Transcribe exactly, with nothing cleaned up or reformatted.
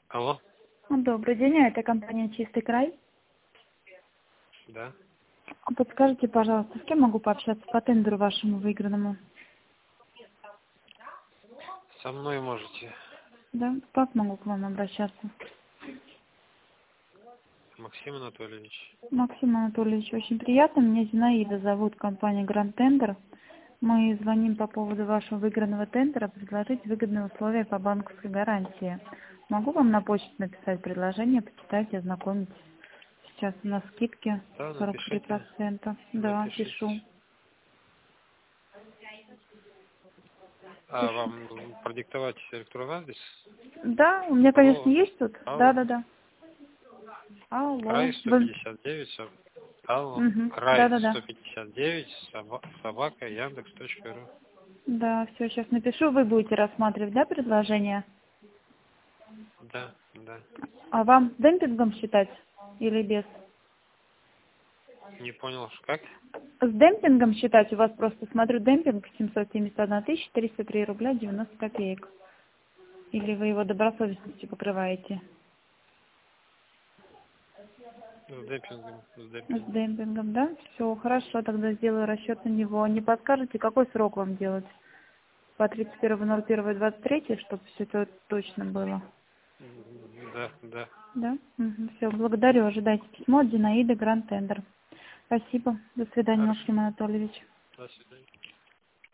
Алло, Добрый день, а это компания «Чистый край». да. Подскажите, пожалуйста, с кем могу пообщаться по тендеру вашему выигранному? Со мной можете. Да, как могу к вам обращаться? Максим Анатольевич. Максим Анатольевич, очень приятно. Меня Зинаида зовут, компания «Гранд Тендер». Мы звоним по поводу вашего выигранного тендера, предложить выгодные условия по банковской гарантии. Могу вам на почту написать предложение, почитайте, ознакомитесь. Сейчас у нас скидки Да, сорок три напишите. процента. Да, пишу. Напишите. А Пишу. вам продиктовать электронный адрес? Да, у меня, конечно, Алло, есть тут. Да, алло. да, да. Алло. Край сто Вы... пятьдесят девять. соб- Алло. Угу. Да, Край да, да. сто пятьдесят девять. соба- Собака. Яндекс точка ру. Да, все, сейчас напишу. Вы будете рассматривать, да, предложение? Да, да. А вам демпингом считать или без? Не понял, как? С демпингом считать у вас просто, смотрю, демпинг семьсот семьдесят одна тысяча триста три рубля девяносто копеек. Или вы его добросовестностью покрываете? С демпингом. С С демпингом. демпингом, да? Все, хорошо, тогда сделаю расчет на него. Не подскажете, какой срок вам делать? По тридцать первое ноль первое двадцать третье, чтобы все это точно было. М, Да, да. Да? Все, благодарю. Ожидайте письмо от Зинаиды Гранд Тендер. Спасибо. До свидания, Хорошо. Максим Анатольевич. До свидания.